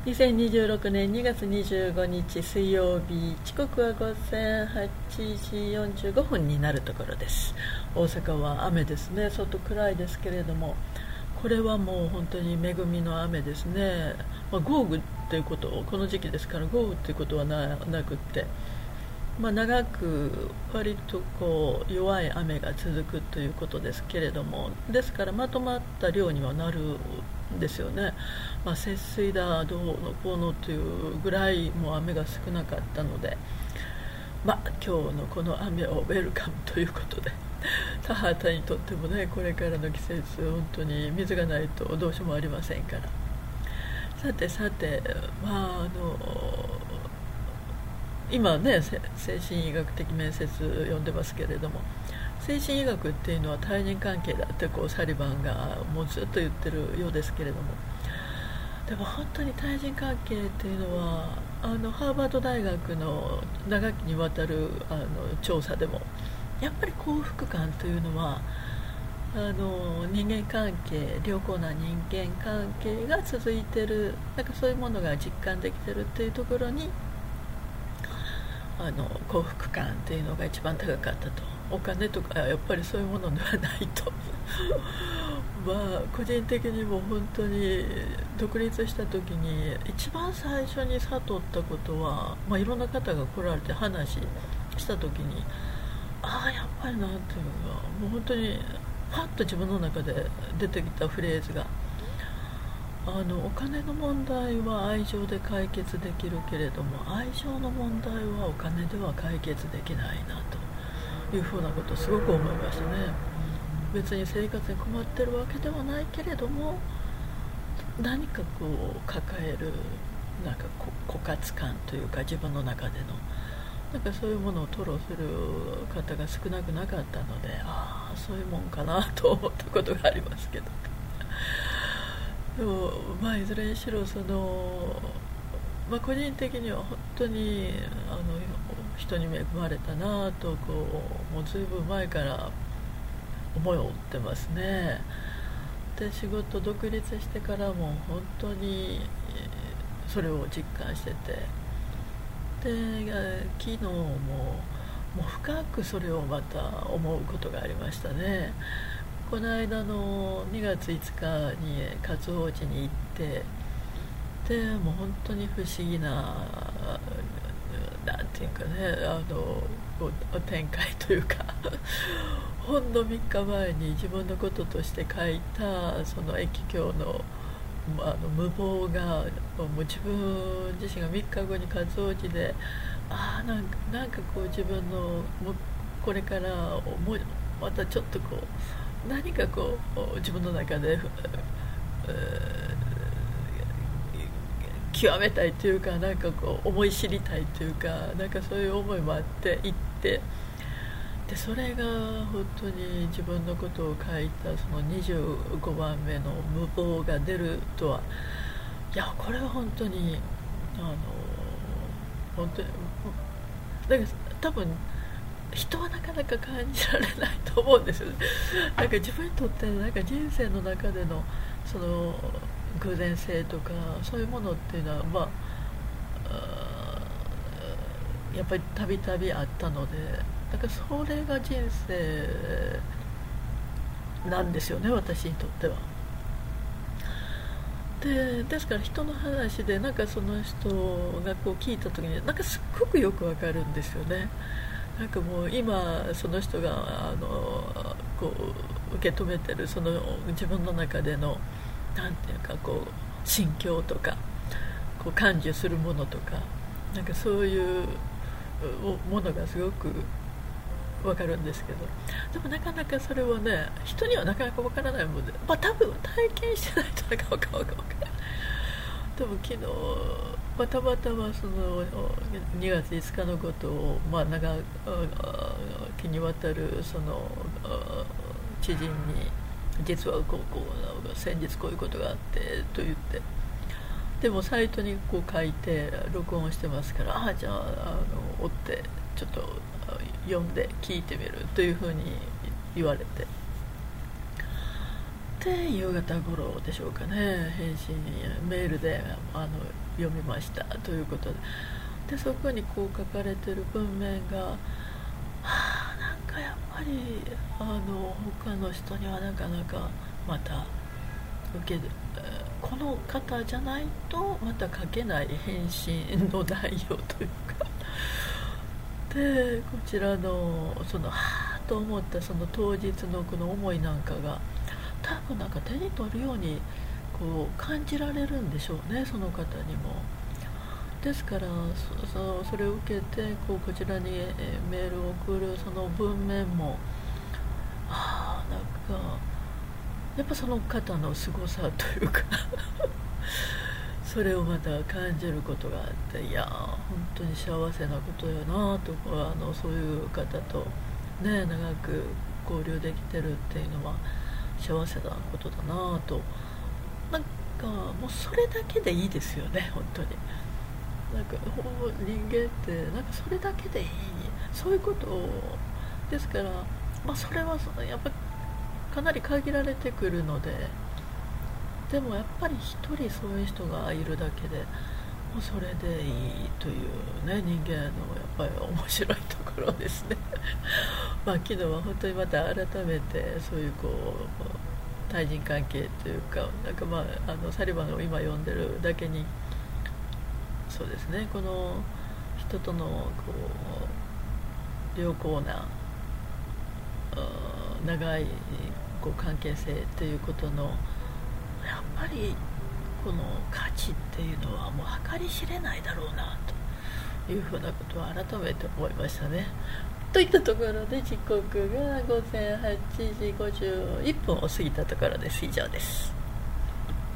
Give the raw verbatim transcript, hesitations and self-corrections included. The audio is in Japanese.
にせんにじゅうろくねんにがつにじゅうごにち水曜日、時刻は午前はちじよんじゅうごふんになるところです。大阪は雨ですね。外暗いですけれども、これはもう本当に恵みの雨ですね。まあ、豪雨ということ、この時期ですから豪雨ということは な, なくって、まあ、長く割とこう弱い雨が続くということですけれども、ですからまとまった量にはなるんですよね。まあ、節水だどうのこうのというぐらいもう雨が少なかったので、まあ、今日のこの雨をウェルカムということで、田畑にとってもね、これからの季節本当に水がないとどうしようもありませんから。さてさて、まああの今ね、精神医学的面接読んでますけれども、精神医学っていうのは対人関係だってこうサリバンがもうずっと言ってるようですけれども、でも本当に対人関係っていうのは、あのハーバード大学の長きにわたるあの調査でも、やっぱり幸福感というのは、あの人間関係、良好な人間関係が続いてる、なんかそういうものが実感できてるっていうところに、あの幸福感っていうのが一番高かったと。お金とかやっぱりそういうものではないとまあ個人的にも本当に独立した時に一番最初に悟ったことは、まあ、いろんな方が来られて話した時に、ああやっぱりなんていうか、もう本当にパッと自分の中で出てきたフレーズが、あのお金の問題は愛情で解決できるけれども、愛情の問題はお金では解決できないなというふうなことをすごく思いましたね。別に生活に困ってるわけではないけれども、何かこう抱えるなんか枯渇感というか、自分の中でのなんかそういうものを吐露する方が少なくなかったので、ああそういうもんかなと思ったことがありますけどでも、まあ、いずれにしろその、まあ、個人的には本当にあの人に恵まれたなとこう、もうずいぶん前から思いを追ってますね。で仕事独立してからも本当にそれを実感してて、で昨日ももう深くそれをまた思うことがありましたね。この間のにがついつかに勝王寺に行って、でもう本当に不思議な、なんていうかね、あの展開というかほんのみっかまえに自分のこととして書いたその易経のあの無謀が、もう自分自身がみっかごに勝王寺で、ああなんか、なんかこう自分のこれからもうまたちょっとこう何かこう自分の中で、えー、極めたいというか、なんかこう思い知りたいというか、なんかそういう思いもあって行って、でそれが本当に自分のことを書いたそのにじゅうごばんめの無謀が出るとは、いやこれは本当にあの本当にだから多分人はなかなか感じられないと思うんですよね。なんか自分にとってなんか人生の中でのその偶然性とかそういうものっていうのは、まあやっぱりたびたびあったので、だからそれが人生なんですよね、私にとっては。でですから人の話でなんかその人がこう聞いた時になんかすっごくよくわかるんですよね。なんかもう今その人があのこう受け止めてるその自分の中でのなんていうかこう心境とか、こう感受するものとか、なんかそういうものがすごく分かるんですけど、でもなかなかそれはね、人にはなかなか分からないもので、まあ多分体験してないとなかなか分からない。でも昨日、まあ、たまたまそのにがついつかのことを、まあ、長きにわたるその知人に、実はこうこう先日こういうことがあってと言って、でもサイトにこう書いて録音してますから、ああじゃあ、あの追ってちょっと読んで聞いてみるというふうに言われて、 て夕方頃でしょうかね、返信メールであの読みましたということで、でそこにこう書かれてる文面が、はあ、なんかやっぱりあの他の人にはなかなかまた受けこの方じゃないとまた書けない返信の内容というかで、こちらのそのはぁと思ったその当日のこの思いなんかが多分なんか手に取るようにこう感じられるんでしょうね、その方にも。ですから そ, そ, それを受けてこうこちらにメールを送るその文面も、ああなんかやっぱその方の凄さというかそれをまた感じることがあって、いや本当に幸せなことやなとか、あのそういう方とね長く交流できてるっていうのは幸せなことだなと、なんかもうそれだけでいいですよね、本当に。なんか人間ってなんかそれだけでいい、そういうことをですから、まあ、それはやっぱかなり限られてくるので、でもやっぱり一人そういう人がいるだけでもうそれでいいというね、人間のやっぱり面白いところですねまあ昨日は本当にまた改めてそういうこう対人関係というか、なんかまああのサリバンを今読んでるだけに、そうですね、この人とのこう良好な長いこう関係性ということのやっぱりこの価値っていうのはもう計り知れないだろうなというふうなことを改めて思いましたね。といったところで時刻がごぜんはちじごじゅういっぷんを過ぎたところです。以上です。